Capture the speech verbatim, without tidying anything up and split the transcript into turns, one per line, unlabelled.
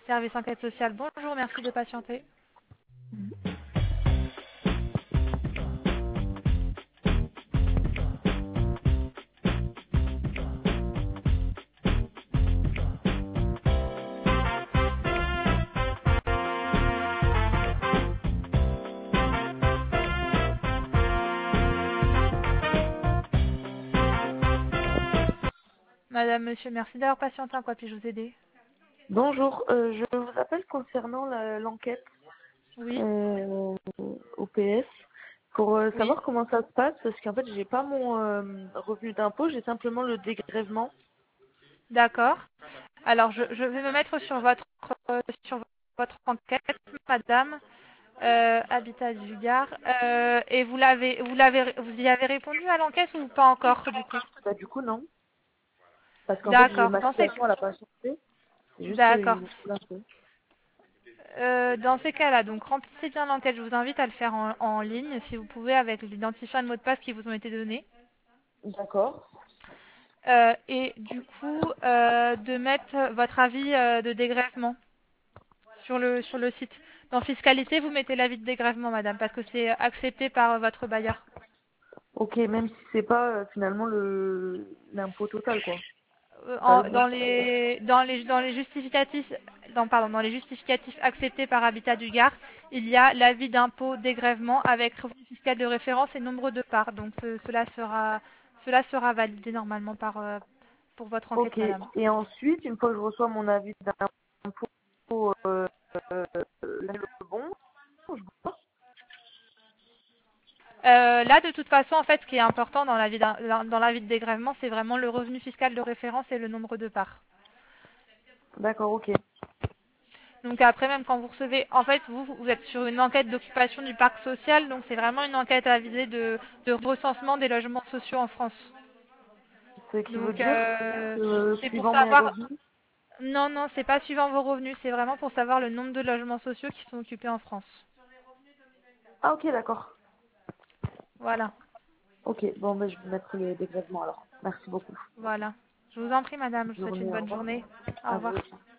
Service enquête sociale, bonjour, merci de patienter. Madame, monsieur, merci d'avoir patienté. En quoi puis-je vous aider?
Bonjour, euh, je vous appelle concernant la- l'enquête
Oui,
euh, au P S pour euh,
oui,
savoir comment ça se passe parce qu'en fait j'ai pas mon euh, revenu d'impôt, j'ai simplement le dégrèvement.
d'accord. Alors, je, je vais me mettre sur votre, euh, sur votre enquête, madame, euh, Habitat du Gard. Euh, et vous l'avez, vous l'avez, vous y avez répondu à l'enquête ou pas encore, du coup?
Bah du coup non, parce qu'en fait j'ai
D'accord.
ma
Dans ces,
situation elle a pas changé, c'est juste
d'accord.
qu'il me faut l'impôt.
Euh, dans ces cas-là, donc remplissez bien l'enquête. Je vous invite à le faire en, en ligne, si vous pouvez, avec l'identifiant et le mot de passe qui vous ont été donnés.
D'accord.
Euh, et du coup, euh, de mettre votre avis euh, de dégrèvement sur le, sur le site. Dans fiscalité, vous mettez l'avis de dégrèvement, madame, parce que c'est accepté par euh, votre bailleur.
Ok, même si c'est pas euh, finalement le l'impôt total quoi,
Euh,
pas le
en-
bon.
dans les dans les dans les justificatifs dans, pardon, dans les justificatifs acceptés par Habitat du Gard, il y a l'avis d'impôt dégrèvement avec revenu fiscal de référence et nombre de parts. Donc ce- cela sera cela sera validé normalement par euh, pour votre enquête,
Ok,
madame.
et ensuite une fois que je reçois mon avis d'impôt, euh, euh, là, le bon, je vois.
Euh, là, de toute façon, en fait, ce qui est important dans l'avis d'un- dans l'avis de dégrèvement, c'est vraiment le revenu fiscal de référence et le nombre de parts.
D'accord, ok.
Donc après, même quand vous recevez, en fait, vous, vous êtes sur une enquête d'occupation du parc social, donc c'est vraiment une enquête à viser de, de recensement des logements sociaux en France.
Ce qui veut
Donc
dire
euh,
que
c'est pour
suivant mes
savoir,
revenus.
non, non, c'est pas suivant vos revenus, c'est vraiment pour savoir le nombre de logements sociaux qui sont occupés en France.
Ah ok, d'accord.
Voilà,
Ok, bon, ben, je vais mettre le dégrèvement alors. Merci beaucoup.
voilà. Je vous en prie, madame, je vous
Bonne
souhaite une
journée, au
bonne
revoir.
journée. Au
À vous
revoir.
aussi.